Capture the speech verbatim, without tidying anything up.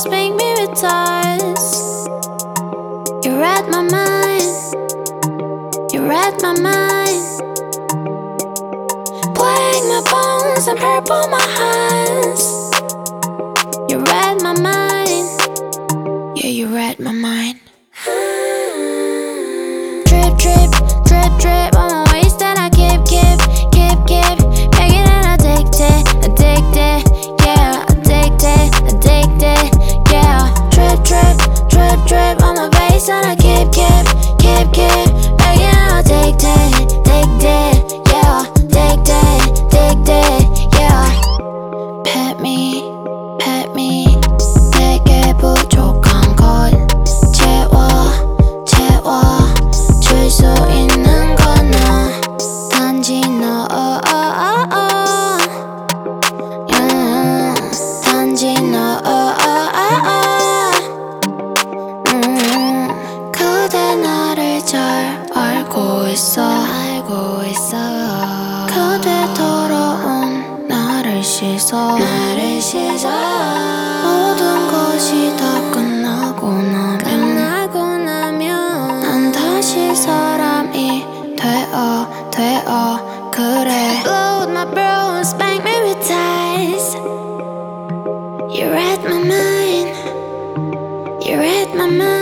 spank me with ties. You read my mind, you read my mind. Black my bones and purple my hands. You read my mind, yeah, you read my mind. Drip, drip, drip, drip on my waist that I keep, keep, keep, keep. Begging and addicted, addicted, yeah, addicted, addicted, yeah. Drip, drip, drip, drip on my waist that I keep, keep, keep, keep. Begging and addicted, addicted, yeah, addicted, addicted, yeah. Pet me, pet me. 내게 부족한 걸 채워, 채워. 줄 수 있는 거는 단지 너, oh, oh, oh, oh. Yeah. 단지 너, oh, oh, oh, oh. 음. 그대 나를 잘 알고 있어, 알고 있어. 그대 더러운 나를 씻어, 나를 씻어. 모든 것이 다 끝나고 나면, 끝나고 나면 난 다시 사람이 되어, 되어 그래. Blow with my bro and spank me with ties. You read my mind, you read my mind.